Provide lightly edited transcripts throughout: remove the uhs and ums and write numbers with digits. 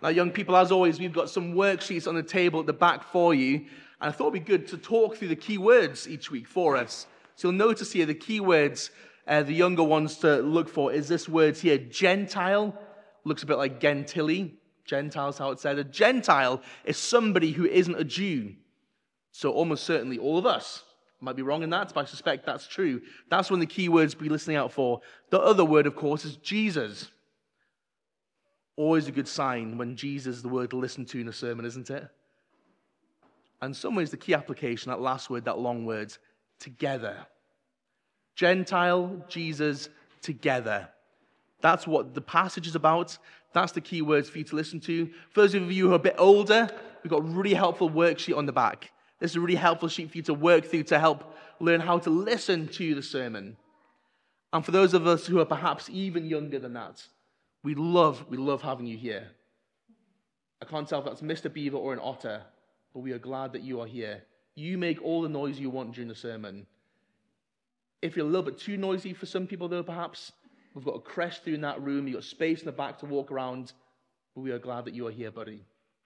Now, young people, as always, we've got some worksheets on the table at the back for you. And I thought it'd be good to talk through the key words each week for us. So you'll notice here the key words, the younger ones to look for is this word here, Gentile. Looks a bit like Gentili. Gentile's how it's said. A Gentile is somebody who isn't a Jew. So almost certainly all of us. Might be wrong in that, but I suspect that's true. That's one of the key words to be listening out for. The other word, of course, is Jesus. Always a good sign when Jesus is the word to listen to in a sermon, isn't it? And in some ways, the key application, that last word, that long word, together. Gentile, Jesus, together. That's what the passage is about. That's the key words for you to listen to. For those of you who are a bit older, we've got a really helpful worksheet on the back. This is a really helpful sheet for you to work through to help learn how to listen to the sermon. And for those of us who are perhaps even younger than that, we love having you here. I can't tell if that's Mr. Beaver or an otter, but we are glad that you are here. You make all the noise you want during the sermon. If you're a little bit too noisy for some people, though, perhaps, we've got a creche through in that room. You've got space in the back to walk around, but we are glad that you are here, buddy.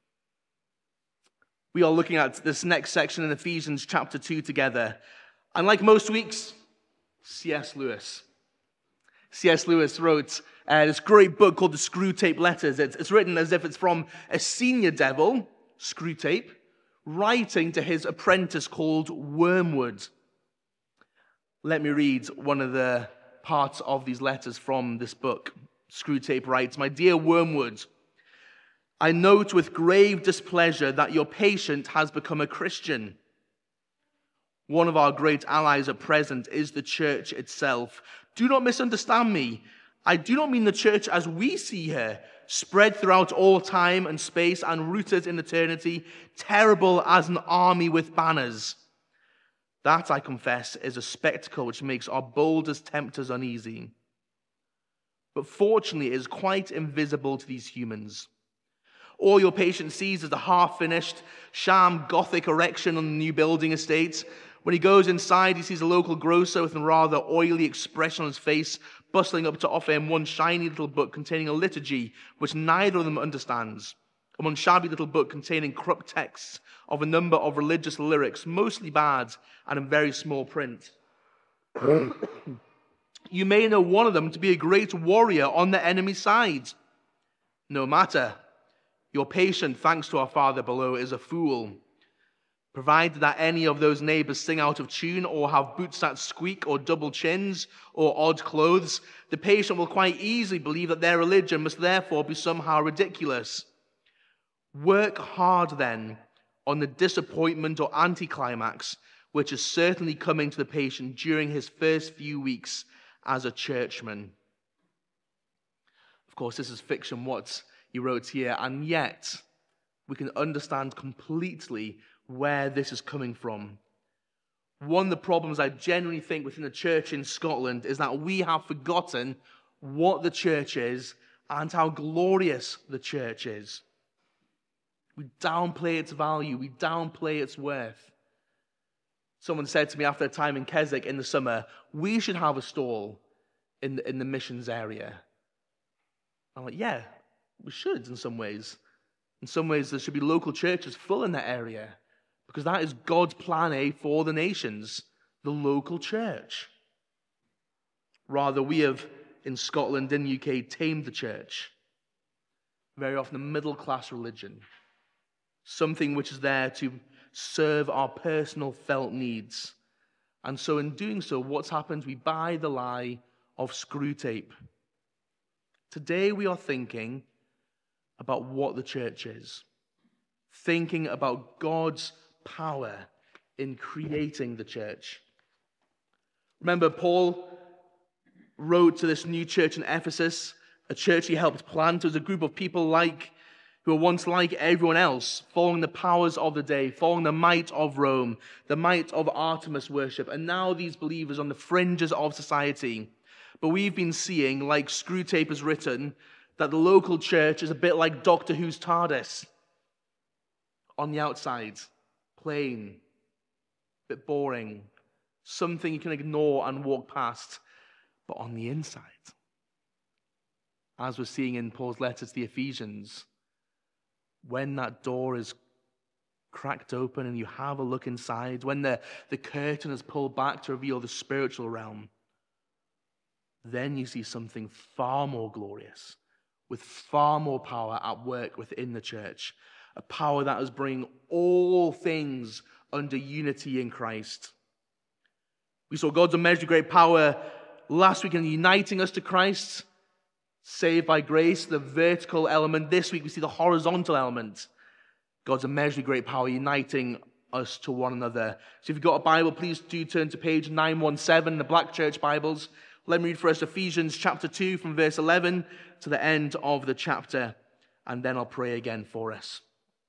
We are looking at this next section in Ephesians chapter 2 together. And like most weeks, C.S. Lewis. C.S. Lewis wrote this great book called The Screwtape Letters. It's written as if it's from a senior devil, Screwtape, writing to his apprentice called Wormwood. Let me read one of the parts of these letters from this book. Screwtape writes, "My dear Wormwood, I note with grave displeasure that your patient has become a Christian. One of our great allies at present is the church itself. Do not misunderstand me. I do not mean the church as we see her, spread throughout all time and space and rooted in eternity, terrible as an army with banners. That, I confess, is a spectacle which makes our boldest tempters uneasy. But fortunately, it is quite invisible to these humans. All your patient sees is a half-finished, sham Gothic erection on the new building estate. When he goes inside, he sees a local grocer with a rather oily expression on his face, bustling up to offer him one shiny little book containing a liturgy which neither of them understands, and one shabby little book containing corrupt texts of a number of religious lyrics, mostly bad and in very small print. You may know one of them to be a great warrior on the enemy's side. No matter. Your patient, thanks to our Father below, is a fool. Provided that any of those neighbors sing out of tune or have boots that squeak or double chins or odd clothes, the patient will quite easily believe that their religion must therefore be somehow ridiculous. Work hard then on the disappointment or anticlimax which is certainly coming to the patient during his first few weeks as a churchman." Of course, this is fiction, what he wrote here, and yet we can understand completely where this is coming from. One of the problems I genuinely think within the church in Scotland is that we have forgotten what the church is and how glorious the church is. We downplay its value. We downplay its worth. Someone said to me after a time in Keswick in the summer, we should have a stall in the missions area. I'm like, yeah, we should in some ways. In some ways, there should be local churches full in that area because that is God's plan A for the nations, the local church. Rather, we have, in Scotland and UK, tamed the church. Very often a middle-class religion. Something which is there to serve our personal felt needs. And so in doing so, what's happened? We buy the lie of Screwtape. Today we are thinking about what the church is. Thinking about God's power in creating the church. Remember, Paul wrote to this new church in Ephesus, a church he helped plant. It was a group of people who were once like everyone else, following the powers of the day, following the might of Rome, the might of Artemis worship, and now these believers on the fringes of society. But we've been seeing, like Screwtape has written, that the local church is a bit like Doctor Who's TARDIS. On the outside, plain, a bit boring, something you can ignore and walk past. But on the inside, as we're seeing in Paul's letter to the Ephesians, when that door is cracked open and you have a look inside, when the curtain is pulled back to reveal the spiritual realm, then you see something far more glorious, with far more power at work within the church, a power that is bringing all things under unity in Christ. We saw God's immeasurably great power last week in uniting us to Christ, saved by grace, the vertical element. This week we see the horizontal element, God's immeasurably great power uniting us to one another. So if you've got a Bible, please do turn to page 917, the Black Church Bibles. Let me read for us Ephesians chapter 2 from verse 11 to the end of the chapter, and then I'll pray again for us.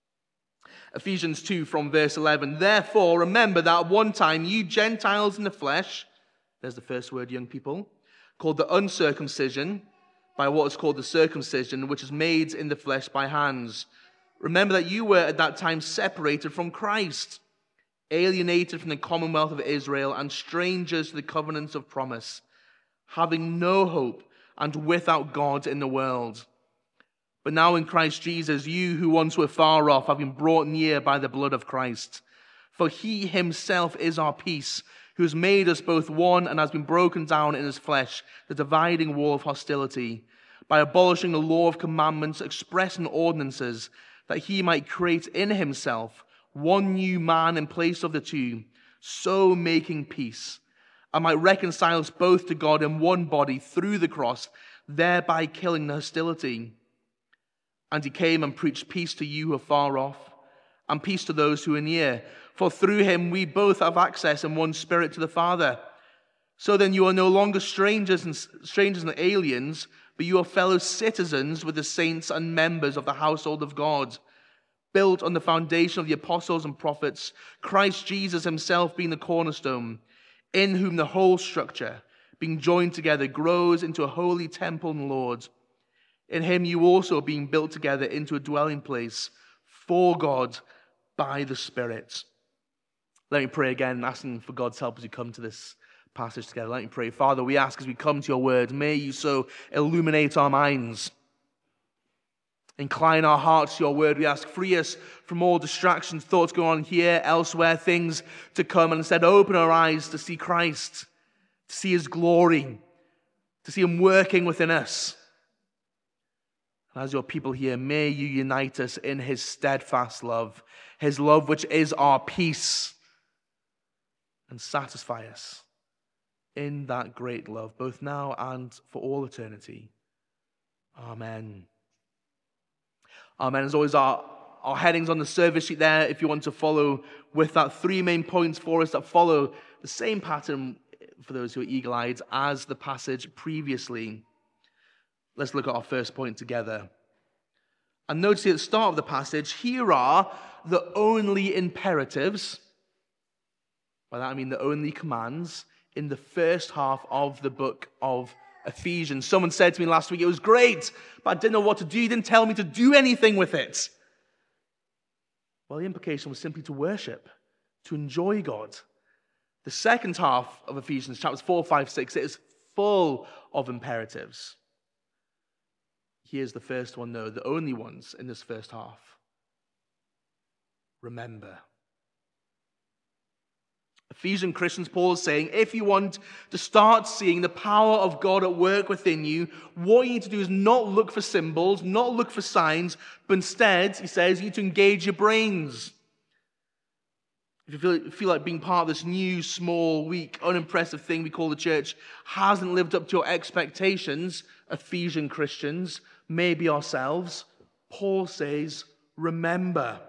Ephesians 2 from verse 11. Therefore, remember that at one time you Gentiles in the flesh, there's the first word, young people, called the uncircumcision by what is called the circumcision, which is made in the flesh by hands. Remember that you were at that time separated from Christ, alienated from the commonwealth of Israel and strangers to the covenants of promise, having no hope and without God in the world. But now in Christ Jesus, you who once were far off have been brought near by the blood of Christ. For he himself is our peace, who has made us both one and has been broken down in his flesh, the dividing wall of hostility, by abolishing the law of commandments expressed in ordinances, that he might create in himself one new man in place of the two, so making peace, and might reconcile us both to God in one body through the cross, thereby killing the hostility. And he came and preached peace to you who are far off, and peace to those who are near. For through him we both have access in one spirit to the Father. So then you are no longer strangers and aliens, but you are fellow citizens with the saints and members of the household of God, built on the foundation of the apostles and prophets, Christ Jesus himself being the cornerstone, in whom the whole structure, being joined together, grows into a holy temple in the Lord. In him you also are being built together into a dwelling place for God by the Spirit. Let me pray again, asking for God's help as we come to this passage together. Let me pray. Father, we ask as we come to your word, may you so illuminate our minds. Incline our hearts to your word. We ask, free us from all distractions, thoughts going on here, elsewhere, things to come, and instead open our eyes to see Christ, to see his glory, to see him working within us. As your people here, may you unite us in his steadfast love, his love which is our peace, and satisfy us in that great love, both now and for all eternity. Amen. Amen. As always, our headings on the service sheet there, if you want to follow with that, 3 main points for us that follow the same pattern for those who are eagle-eyed as the passage previously. Let's look at our first point together. And notice at the start of the passage, here are the only imperatives. By that I mean the only commands in the first half of the book of Ephesians. Someone said to me last week, it was great, but I didn't know what to do. You didn't tell me to do anything with it. Well, the implication was simply to worship, to enjoy God. The second half of Ephesians, chapters 4, 5, 6, it is full of imperatives. Here's the first one, though, the only ones in this first half. Remember. Ephesian Christians, Paul is saying, if you want to start seeing the power of God at work within you, what you need to do is not look for symbols, not look for signs, but instead, he says, you need to engage your brains. If you feel like being part of this new, small, weak, unimpressive thing we call the church hasn't lived up to your expectations, Ephesian Christians, maybe ourselves, Paul says, remember.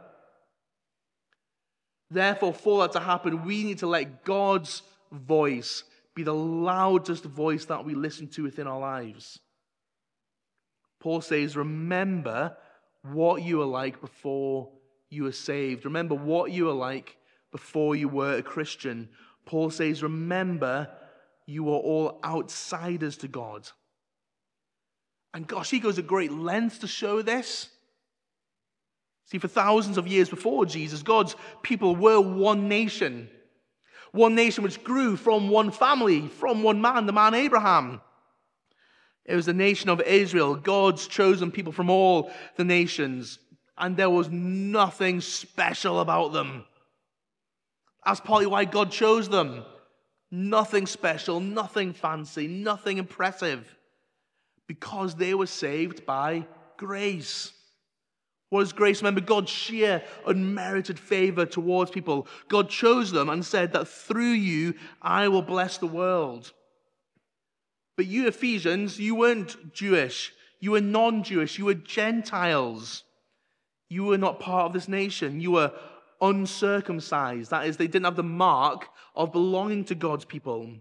Therefore, for that to happen, we need to let God's voice be the loudest voice that we listen to within our lives. Paul says, remember what you were like before you were saved. Remember what you were like before you were a Christian. Paul says, remember you were all outsiders to God. And gosh, he goes to great lengths to show this. See, for thousands of years before Jesus, God's people were one nation which grew from one family, from one man, the man Abraham. It was the nation of Israel, God's chosen people from all the nations. and there was nothing special about them. That's partly why God chose them. Nothing special, nothing fancy, nothing impressive. Because they were saved by grace. What is grace? Remember, God's sheer unmerited favor towards people. God chose them and said that through you, I will bless the world. But you Ephesians, you weren't Jewish. You were non-Jewish. You were Gentiles. You were not part of this nation. You were uncircumcised. That is, they didn't have the mark of belonging to God's people.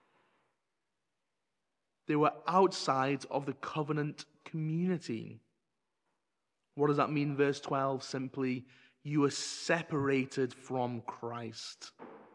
They were outside of the covenant community. What does that mean? Verse 12, simply, you are separated from Christ.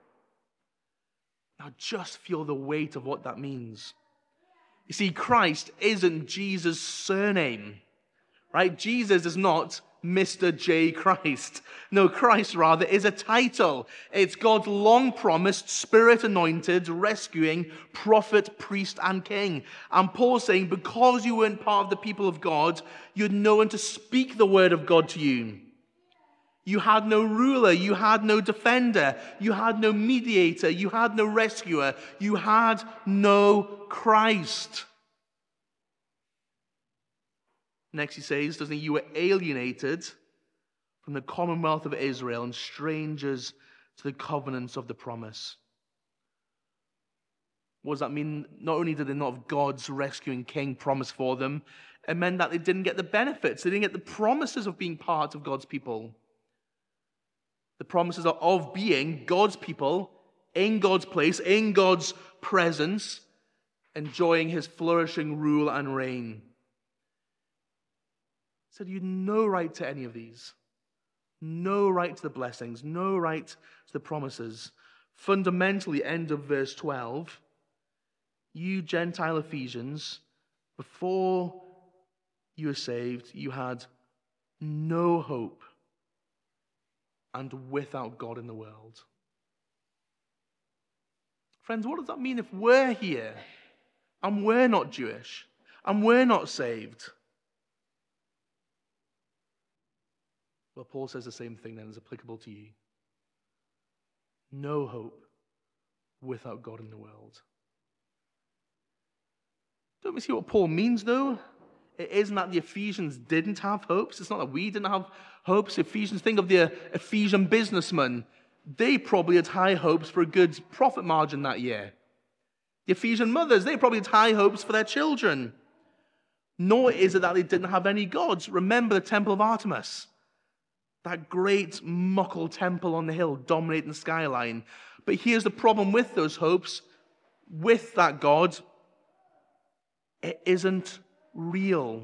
Now just feel the weight of what that means. You see, Christ isn't Jesus' surname, right? Jesus is not Mr. J. Christ. No, Christ, rather, is a title. It's God's long-promised, Spirit-anointed, rescuing prophet, priest, and king. And Paul's saying, because you weren't part of the people of God, you had no one to speak the word of God to you. You had no ruler. You had no defender. You had no mediator. You had no rescuer. You had no Christ. Next he says, doesn't he, you were alienated from the commonwealth of Israel and strangers to the covenants of the promise. What does that mean? Not only did they not have God's rescuing king promise for them, it meant that they didn't get the benefits. They didn't get the promises of being part of God's people. The promises of being God's people, in God's place, in God's presence, enjoying his flourishing rule and reign. He said you had no right to any of these. No right to the blessings. No right to the promises. Fundamentally, end of verse 12, you Gentile Ephesians, before you were saved, you had no hope and without God in the world. Friends, what does that mean if we're here and we're not Jewish and we're not saved? Well, Paul says the same thing then is applicable to you. No hope without God in the world. Don't we see what Paul means, though? It isn't that the Ephesians didn't have hopes. It's not that we didn't have hopes. Ephesians, think of the Ephesian businessman. They probably had high hopes for a good profit margin that year. The Ephesian mothers, they probably had high hopes for their children. Nor is it that they didn't have any gods. Remember the Temple of Artemis. That great muckle temple on the hill dominating the skyline. But here's the problem with those hopes. With that God, it isn't real.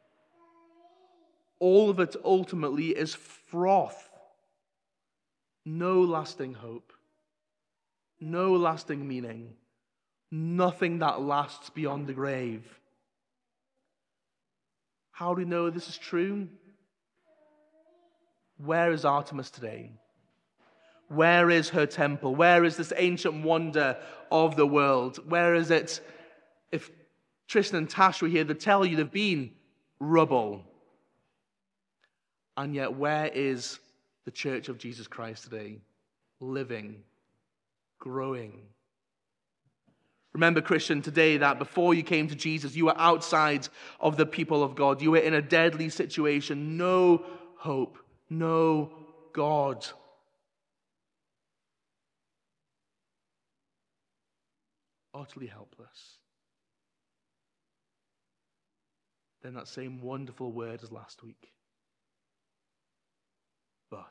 All of it ultimately is froth. No lasting hope. No lasting meaning. Nothing that lasts beyond the grave. How do we know this is true? Where is Artemis today? Where is her temple? Where is this ancient wonder of the world? Where is it? If Tristan and Tash were here, they'd tell you they've been rubble. And yet, where is the Church of Jesus Christ today? Living, growing. Remember, Christian, today that before you came to Jesus, you were outside of the people of God. You were in a deadly situation. No hope. No God. Utterly helpless. Then that same wonderful word as last week. But.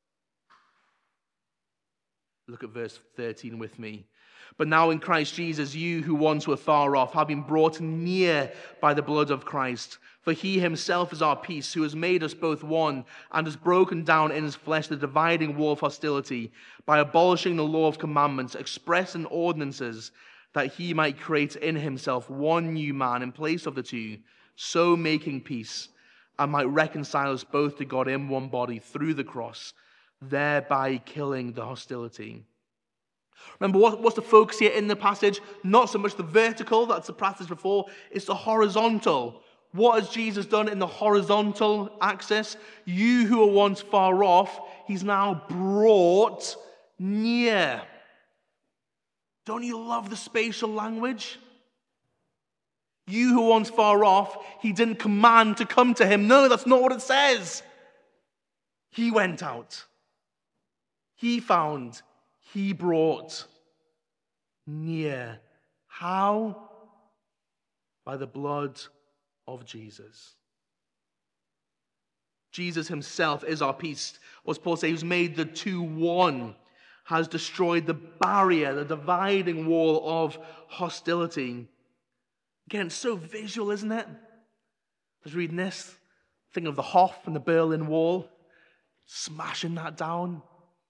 Look at verse 13 with me. But now in Christ Jesus, you who once were far off have been brought near by the blood of Christ. For he himself is our peace, who has made us both one and has broken down in his flesh the dividing wall of hostility by abolishing the law of commandments expressed in ordinances, that he might create in himself one new man in place of the two, so making peace, and might reconcile us both to God in one body through the cross, thereby killing the hostility. Remember, what's the focus here in the passage? Not so much the vertical, that's the passage before, it's the horizontal. What has Jesus done in the horizontal axis? You who were once far off, he's now brought near. Don't you love the spatial language? You who were once far off, he didn't command to come to him. No, that's not what it says. He went out. He found. He brought near. How? By the blood of Jesus. Jesus himself is our peace. What's Paul say? Who's made the two one, has destroyed the barrier, the dividing wall of hostility. Again, it's so visual, isn't it? I was reading this, thinking of the Hof and the Berlin Wall, smashing that down.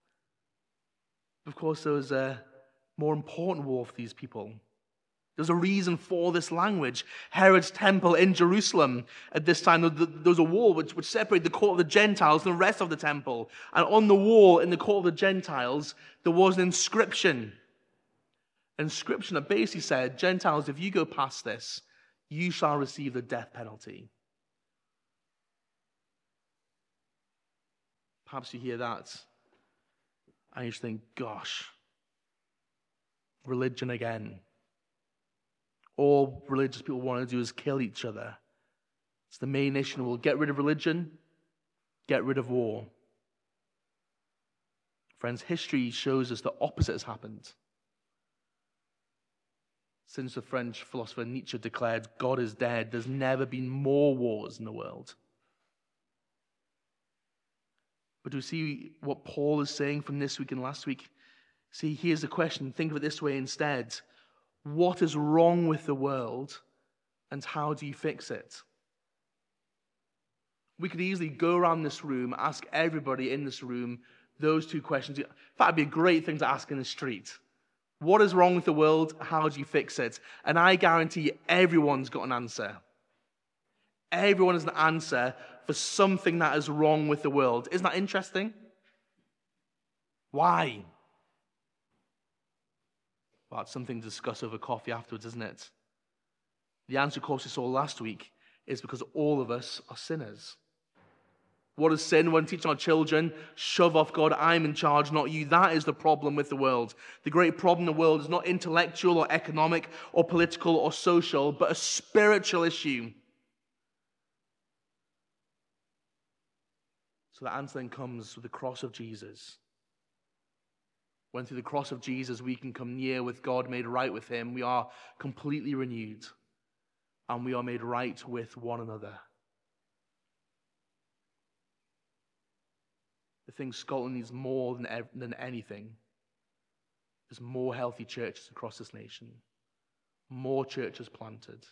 Of course, there was a more important war for these people. There's a reason for this language. Herod's temple in Jerusalem at this time, there was a wall which separated the court of the Gentiles from the rest of the temple. And on the wall in the court of the Gentiles, there was an inscription. An inscription that basically said, Gentiles, if you go past this, you shall receive the death penalty. Perhaps you hear that, and you just think, gosh, religion again. All religious people want to do is kill each other. It's the main issue. We'll get rid of religion, get rid of war. Friends, history shows us the opposite has happened. Since the French philosopher Nietzsche declared God is dead, there's never been more wars in the world. But do we see what Paul is saying from this week and last week? See, here's the question. Think of it this way instead. What is wrong with the world, and how do you fix it? We could easily go around this room, ask everybody in this room those two questions. In fact, it'd be a great thing to ask in the street. What is wrong with the world? How do you fix it? And I guarantee everyone's got an answer. Everyone has an answer for something that is wrong with the world. Isn't that interesting? Why? Well, it's something to discuss over coffee afterwards, isn't it? The answer, of course, we saw last week is because all of us are sinners. What is sin? When teaching our children, shove off God, I'm in charge, not you. That is the problem with the world. The great problem in the world is not intellectual or economic or political or social, but a spiritual issue. So the answer then comes with the cross of Jesus. When through the cross of Jesus we can come near with God, made right with him, we are completely renewed and we are made right with one another. The thing Scotland needs more than anything is more healthy churches across this nation, more churches planted.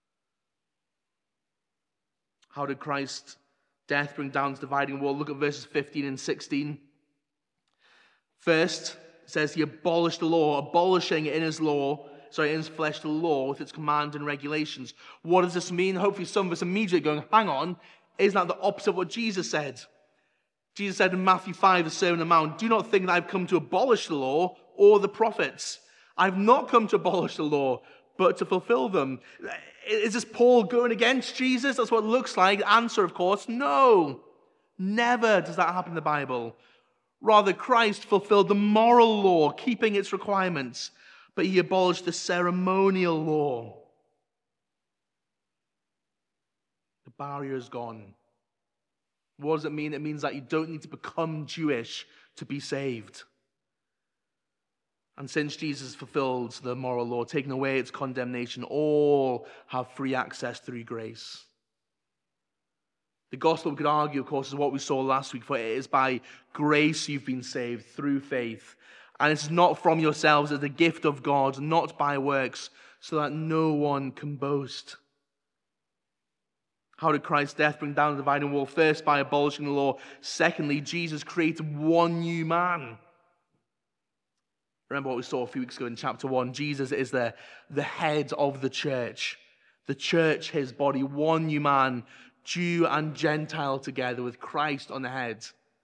How did Christ's death bring down this dividing wall? Look at verses 15 and 16. First, it says he abolished the law, abolishing in his flesh the law with its commands and regulations. What does this mean? Hopefully some of us immediately going, hang on, isn't that the opposite of what Jesus said? Jesus said in Matthew 5, the Sermon on the Mount, do not think that I've come to abolish the law or the prophets. I've not come to abolish the law, but to fulfill them. Is this Paul going against Jesus? That's what it looks like. The answer, of course, no. Never does that happen in the Bible. Rather, Christ fulfilled the moral law, keeping its requirements, but he abolished the ceremonial law. The barrier is gone. What does it mean? It means that you don't need to become Jewish to be saved. And since Jesus fulfilled the moral law, taking away its condemnation, all have free access through grace. The gospel, we could argue, of course, is what we saw last week, for it is by grace you've been saved through faith. And it's not from yourselves, it's a gift of God, not by works, so that no one can boast. How did Christ's death bring down the dividing wall? First, by abolishing the law. Secondly, Jesus created one new man. Remember what we saw a few weeks ago in chapter 1. Jesus is the head of the church. The church, his body, one new man, Jew and Gentile together with Christ on the head.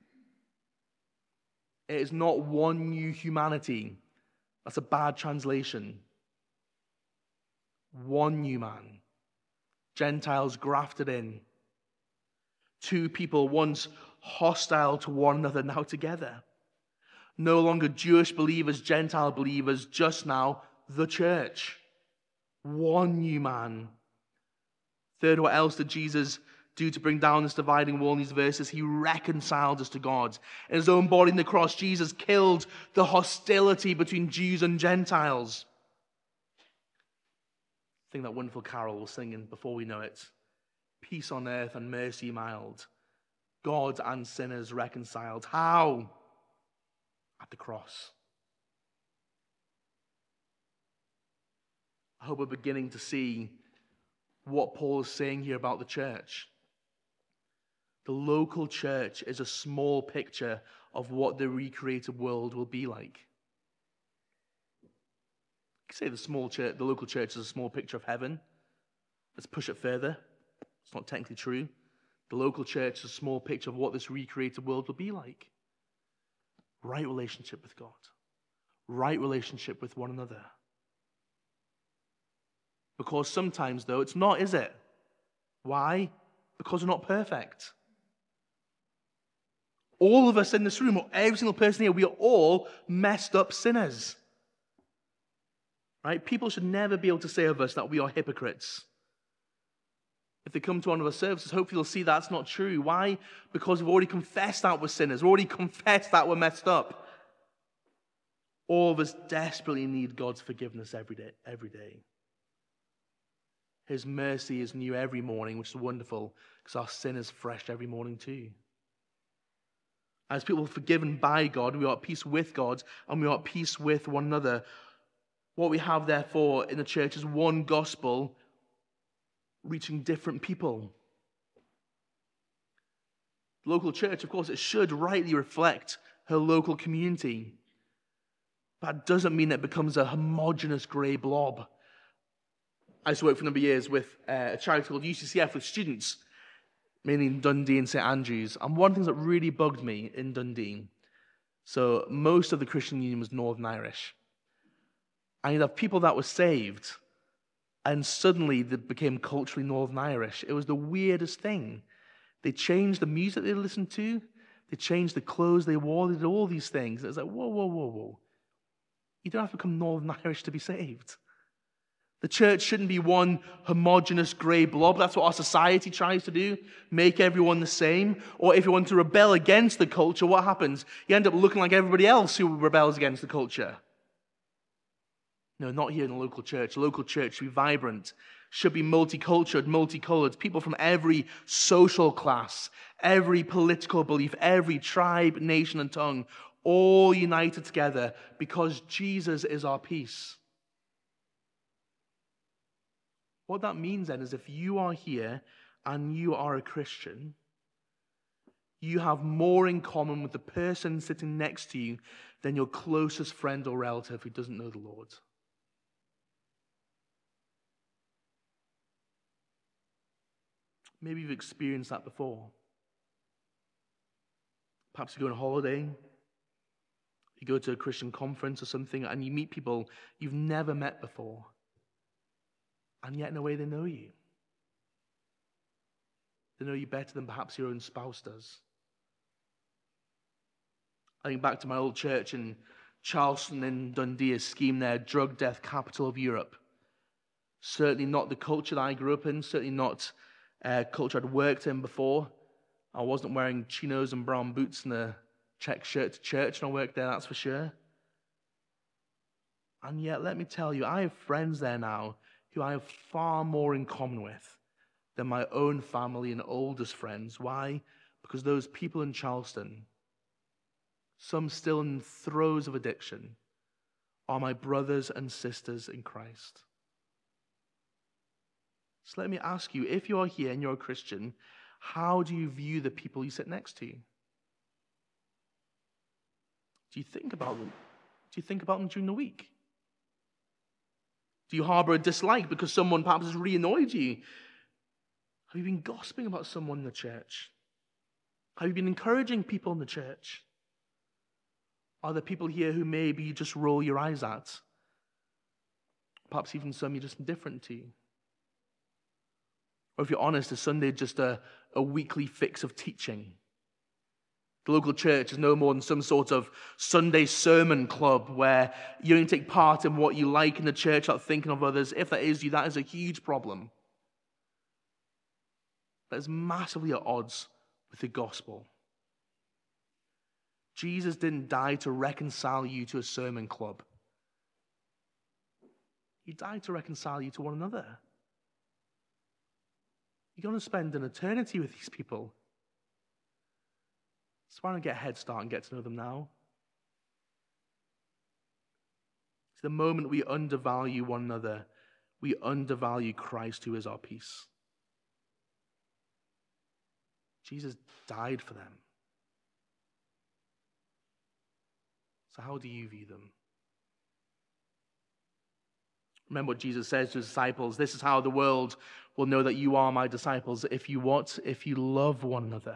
It is not one new humanity. That's a bad translation. One new man. Gentiles grafted in. Two people once hostile to one another, now together. No longer Jewish believers, Gentile believers, just now the church. One new man. Third, what else did Jesus do to bring down this dividing wall in these verses? He reconciled us to God. In his own body on the cross, Jesus killed the hostility between Jews and Gentiles. I think that wonderful carol we're singing before we know it. Peace on earth and mercy mild. God and sinners reconciled. How? At the cross. I hope we're beginning to see what Paul is saying here about the church. The local church is a small picture of what the recreated world will be like. You could say the local church is a small picture of heaven. Let's push it further. It's not technically true. The local church is a small picture of what this recreated world will be like. Right relationship with God. Right relationship with one another. Because sometimes, though, it's not, is it? Why? Because we're not perfect. All of us in this room, or every single person here, we are all messed up sinners. Right? People should never be able to say of us that we are hypocrites. If they come to one of our services, hopefully they'll see that's not true. Why? Because we've already confessed that we're sinners. We've already confessed that we're messed up. All of us desperately need God's forgiveness every day. His mercy is new every morning, which is wonderful, because our sin is fresh every morning too. As people forgiven by God, we are at peace with God, and we are at peace with one another. What we have, therefore, in the church is one gospel reaching different people. The local church, of course, it should rightly reflect her local community. But that doesn't mean it becomes a homogenous grey blob. I used to work for a number of years with a charity called UCCF with students, mainly in Dundee and St Andrews. And one of the things that really bugged me in Dundee, so most of the Christian Union was Northern Irish. And you'd have people that were saved, and suddenly they became culturally Northern Irish. It was the weirdest thing. They changed the music they listened to. They changed the clothes they wore. They did all these things. It was like, whoa. You don't have to become Northern Irish to be saved. The church shouldn't be one homogenous grey blob. That's what our society tries to do, make everyone the same. Or if you want to rebel against the culture, what happens? You end up looking like everybody else who rebels against the culture. No, not here in the local church. The local church should be vibrant, should be multicultural, multicolored. People from every social class, every political belief, every tribe, nation, and tongue, all united together because Jesus is our peace. What that means then is if you are here and you are a Christian, you have more in common with the person sitting next to you than your closest friend or relative who doesn't know the Lord. Maybe you've experienced that before. Perhaps you go on holiday, you go to a Christian conference or something, and you meet people you've never met before. And yet, in a way, they know you. They know you better than perhaps your own spouse does. I think back to my old church in Charleston in Dundee, a scheme there, drug death capital of Europe. Certainly not the culture that I grew up in, certainly not culture I'd worked in before. I wasn't wearing chinos and brown boots and a check shirt to church when I worked there, that's for sure. And yet, let me tell you, I have friends there now who I have far more in common with than my own family and oldest friends. Why? Because those people in Charleston, some still in throes of addiction, are my brothers and sisters in Christ. So let me ask you, if you're here and you're a Christian, how do you view the people you sit next to? Do you think about them? Do you think about them during the week? Do you harbor a dislike because someone perhaps has really annoyed you? Have you been gossiping about someone in the church? Have you been encouraging people in the church? Are there people here who maybe you just roll your eyes at? Perhaps even some you're just indifferent to. Or if you're honest, is Sunday just a weekly fix of teaching? The local church is no more than some sort of Sunday sermon club where you only take part in what you like in the church without thinking of others. If that is you, that is a huge problem. That is massively at odds with the gospel. Jesus didn't die to reconcile you to a sermon club. He died to reconcile you to one another. You're going to spend an eternity with these people. So why not get a head start and get to know them now? It's the moment we undervalue one another, we undervalue Christ, who is our peace. Jesus died for them. So how do you view them? Remember what Jesus says to his disciples, this is how the world will know that you are my disciples, if you what? If you love one another.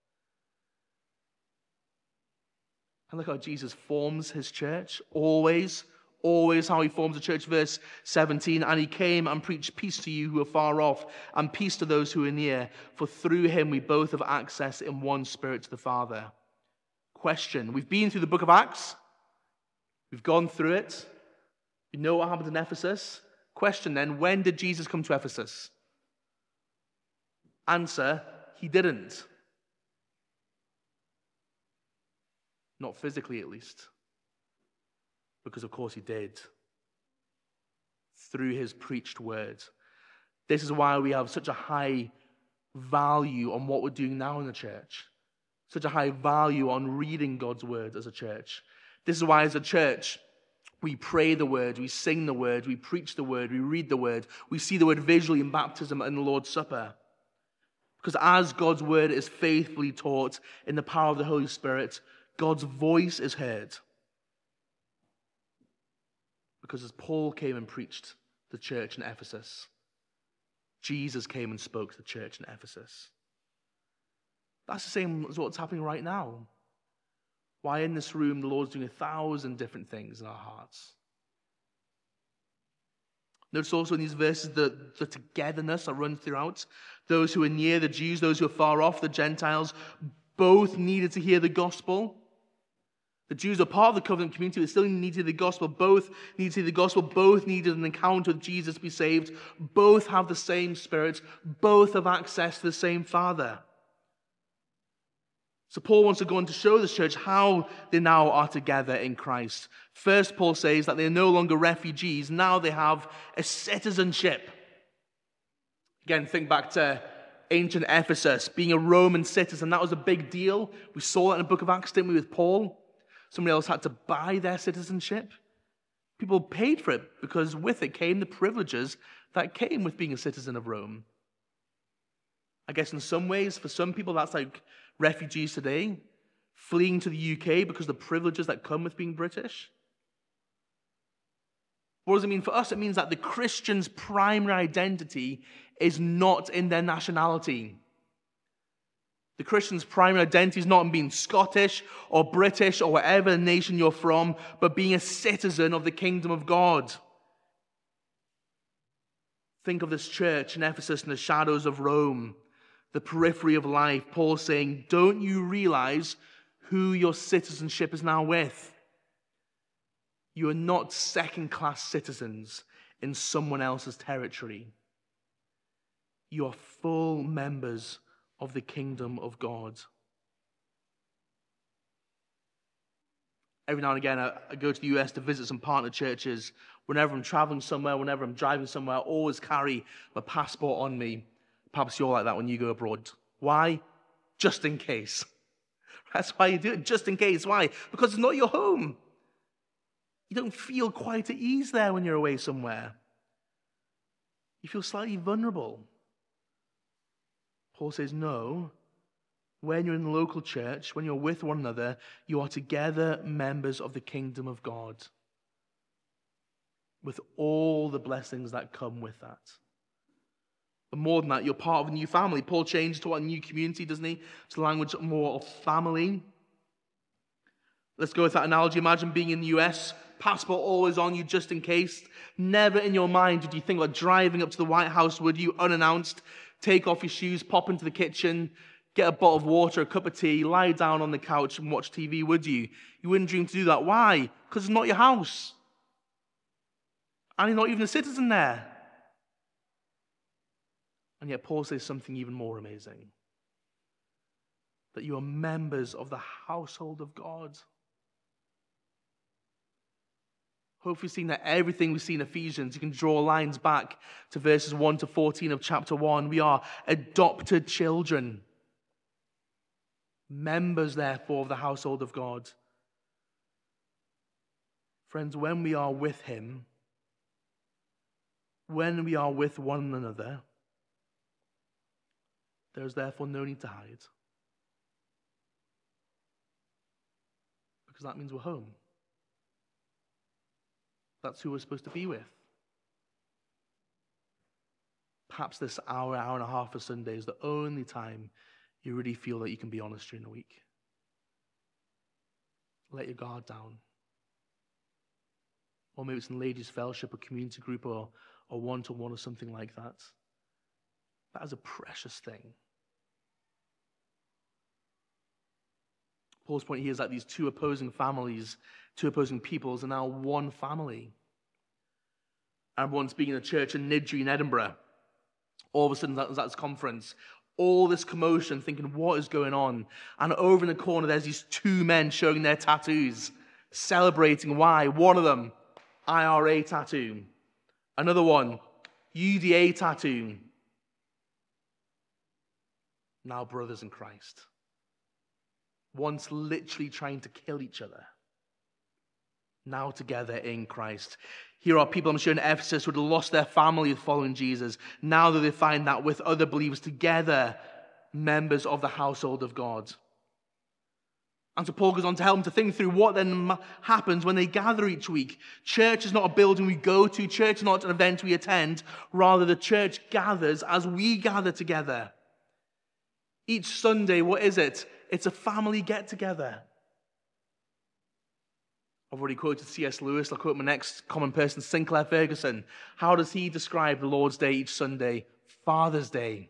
And look how Jesus forms his church, always how he forms the church. Verse 17, and he came and preached peace to you who are far off, and peace to those who are near, for through him we both have access in one spirit to the Father. Question, we've been through the book of Acts, we've gone through it, we know what happened in Ephesus. Question then, when did Jesus come to Ephesus? Answer, he didn't. Not physically, at least. Because, of course, he did. Through his preached word. This is why we have such a high value on what we're doing now in the church. Such a high value on reading God's word as a church. This is why, as a church, we pray the word, we sing the word, we preach the word, we read the word. We see the word visually in baptism and the Lord's Supper. Because as God's word is faithfully taught in the power of the Holy Spirit, God's voice is heard. Because as Paul came and preached the church in Ephesus, Jesus came and spoke to the church in Ephesus. That's the same as what's happening right now. Why in this room the Lord's doing 1,000 different things in our hearts. Notice also in these verses the togetherness that runs throughout. Those who are near, the Jews, those who are far off, the Gentiles, both needed to hear the gospel. The Jews are part of the covenant community, but still needed to hear the gospel. Both needed to hear the gospel. Both needed an encounter with Jesus to be saved. Both have the same Spirit. Both have access to the same Father. So Paul wants to go on to show this church how they now are together in Christ. First, Paul says that they are no longer refugees. Now they have a citizenship. Again, think back to ancient Ephesus, being a Roman citizen. That was a big deal. We saw that in the book of Acts, didn't we, with Paul? Somebody else had to buy their citizenship. People paid for it because with it came the privileges that came with being a citizen of Rome. I guess in some ways, for some people, that's like refugees today, fleeing to the UK because of the privileges that come with being British. What does it mean for us? It means that the Christian's primary identity is not in their nationality. The Christian's primary identity is not in being Scottish or British or whatever nation you're from, but being a citizen of the kingdom of God. Think of this church in Ephesus in the shadows of Rome, the periphery of life. Paul saying, don't you realize who your citizenship is now with? You are not second-class citizens in someone else's territory. You are full members of the kingdom of God. Every now and again, I go to the US to visit some partner churches. Whenever I'm traveling somewhere, whenever I'm driving somewhere, I always carry my passport on me. Perhaps you're like that when you go abroad. Why? Just in case. That's why you do it, just in case. Why? Because it's not your home. You don't feel quite at ease there when you're away somewhere. You feel slightly vulnerable. Paul says, no, when you're in the local church, when you're with one another, you are together members of the kingdom of God, with all the blessings that come with that. But more than that, you're part of a new family. Paul changed to a new community, doesn't he? To the language more of family. Let's go with that analogy. Imagine being in the US, passport always on you just in case. Never in your mind did you think about driving up to the White House, would you, unannounced, take off your shoes, pop into the kitchen, get a bottle of water, a cup of tea, lie down on the couch and watch TV, would you? You wouldn't dream to do that. Why? Because it's not your house. And you're not even a citizen there. And yet Paul says something even more amazing. That you are members of the household of God. Hopefully, seeing that everything we see in Ephesians, you can draw lines back to verses 1 to 14 of chapter 1. We are adopted children. Members, therefore, of the household of God. Friends, when we are with him, when we are with one another, there is therefore no need to hide. Because that means we're home. That's who we're supposed to be with. Perhaps this hour, hour and a half of Sunday is the only time you really feel that you can be honest during the week. Let your guard down. Or maybe it's in ladies' fellowship or community group or one-to-one or something like that. That is a precious thing. Paul's point here is that these two opposing families, two opposing peoples, are now one family. I remember once being in a church in Niddry in Edinburgh. All of a sudden, that was at this conference. All this commotion, thinking, what is going on? And over in the corner, there's these two men showing their tattoos, celebrating. Why? One of them, IRA tattoo. Another one, UDA tattoo. Now brothers in Christ. Once literally trying to kill each other. Now together in Christ. Here are people, I'm sure, in Ephesus who had lost their family following Jesus. Now that they find that with other believers together, members of the household of God. And so Paul goes on to help them to think through what then happens when they gather each week. Church is not a building we go to. Church is not an event we attend. Rather, the church gathers as we gather together. Each Sunday, what is it? It's a family get-together. I've already quoted C.S. Lewis. I'll quote my next common person, Sinclair Ferguson. How does he describe the Lord's Day each Sunday? Father's Day.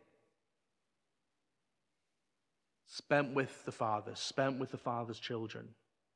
Spent with the Father, spent with the Father's children.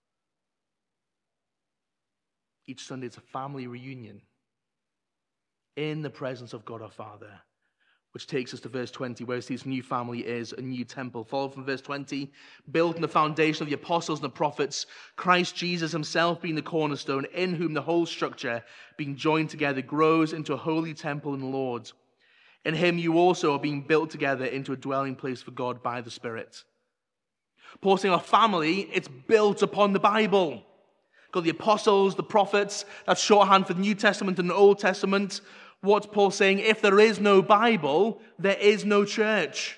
Each Sunday it's a family reunion in the presence of God our Father, which takes us to verse 20, where it says new family is a new temple. Follow from verse 20. Built on the foundation of the apostles and the prophets, Christ Jesus himself being the cornerstone, in whom the whole structure, being joined together, grows into a holy temple in the Lord. In him you also are being built together into a dwelling place for God by the Spirit. Paul saying our family, it's built upon the Bible. Got the apostles, the prophets, that's shorthand for the New Testament and the Old Testament. What's Paul saying? If there is no Bible, there is no church.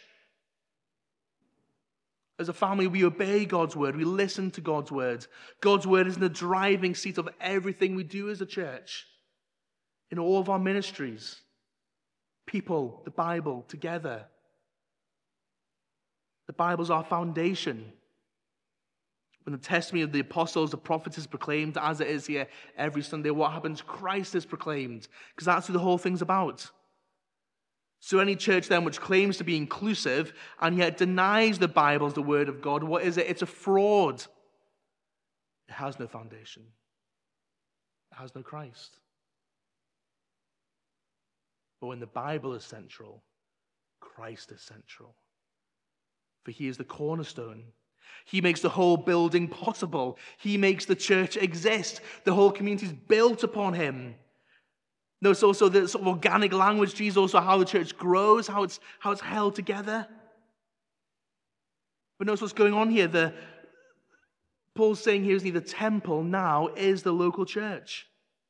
As a family, we obey God's word. We listen to God's word. God's word is in the driving seat of everything we do as a church. In all of our ministries. People, the Bible, together. The Bible's our foundation. When the testimony of the apostles, the prophets is proclaimed, as it is here every Sunday, what happens? Christ is proclaimed, because that's who the whole thing's about. So any church then which claims to be inclusive and yet denies the Bible as the word of God, what is it? It's a fraud. It has no foundation. It has no Christ. But when the Bible is central, Christ is central. For he is the cornerstone. He makes the whole building possible. He makes the church exist. The whole community is built upon him. Notice also the sort of organic language, Jesus, also how the church grows, how it's held together. But notice what's going on here. Paul's saying here is the temple now is the local church.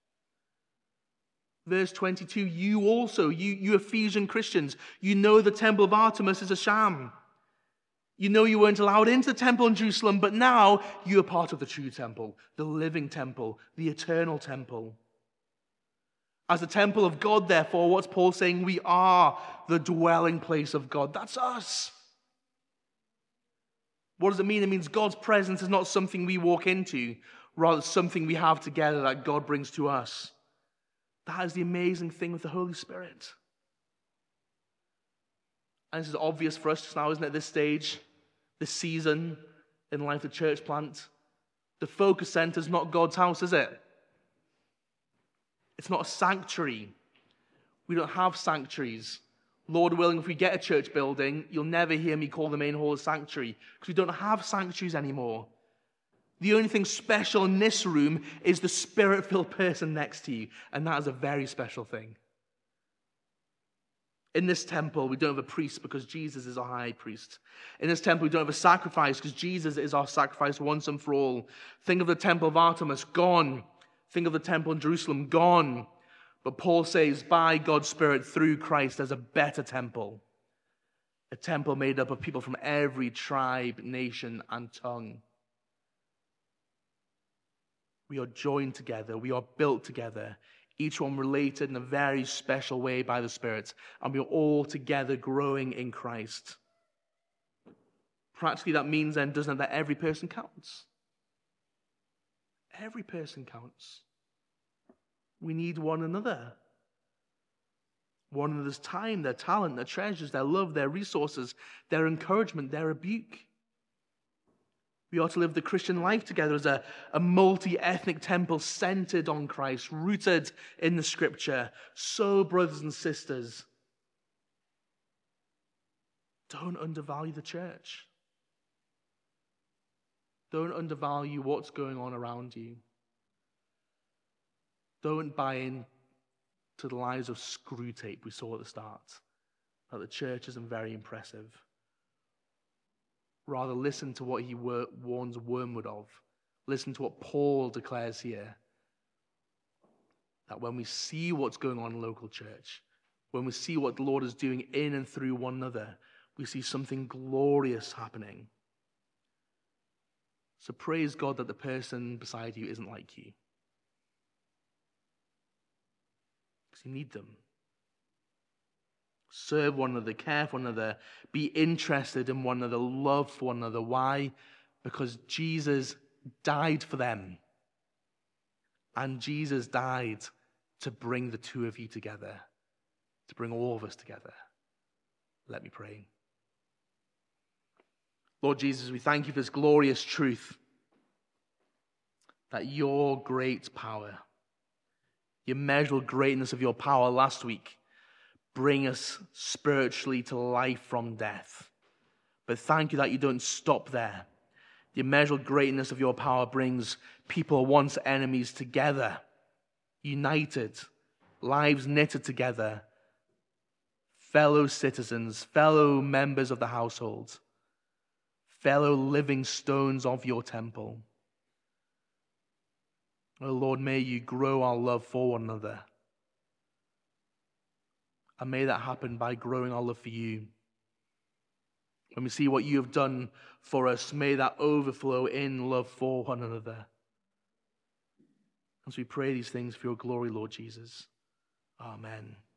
Verse 22, you also, you Ephesian Christians, you know the temple of Artemis is a sham. You know you weren't allowed into the temple in Jerusalem, but now you are part of the true temple, the living temple, the eternal temple. As the temple of God, therefore, what's Paul saying? We are the dwelling place of God. That's us. What does it mean? It means God's presence is not something we walk into, rather something we have together that God brings to us. That is the amazing thing with the Holy Spirit. And this is obvious for us now, isn't it, at this stage, this season in life of the church plant. The focus center is not God's house, is it? It's not a sanctuary. We don't have sanctuaries. Lord willing, if we get a church building, you'll never hear me call the main hall a sanctuary, because we don't have sanctuaries anymore. The only thing special in this room is the Spirit-filled person next to you, and that is a very special thing. In this temple, we don't have a priest because Jesus is our high priest. In this temple, we don't have a sacrifice because Jesus is our sacrifice once and for all. Think of the temple of Artemis, gone. Think of the temple in Jerusalem, gone. But Paul says, by God's Spirit, through Christ, there's a better temple. A temple made up of people from every tribe, nation, and tongue. We are joined together. We are built together. Each one related in a very special way by the Spirit. And we are all together growing in Christ. Practically, that means then, doesn't it, that every person counts? Every person counts. We need one another. One another's time, their talent, their treasures, their love, their resources, their encouragement, their rebuke. We are to live the Christian life together as a multi-ethnic temple centered on Christ, rooted in the Scripture. So, brothers and sisters, don't undervalue the church. Don't undervalue what's going on around you. Don't buy in to the lies of screw tape we saw at the start, that the church isn't very impressive. Rather, listen to what he warns Wormwood of. Listen to what Paul declares here. That when we see what's going on in local church, when we see what the Lord is doing in and through one another, we see something glorious happening. So praise God that the person beside you isn't like you. Because you need them. Serve one another, care for one another, be interested in one another, love for one another. Why? Because Jesus died for them. And Jesus died to bring the two of you together, to bring all of us together. Let me pray. Lord Jesus, we thank you for this glorious truth that your great power, the immeasurable greatness of your power last week, bring us spiritually to life from death. But thank you that you don't stop there. The immeasurable greatness of your power brings people once enemies together, united, lives knitted together, fellow citizens, fellow members of the household, fellow living stones of your temple. Oh Lord, may you grow our love for one another. And may that happen by growing our love for you. When we see what you have done for us, may that overflow in love for one another. As we pray these things for your glory, Lord Jesus. Amen.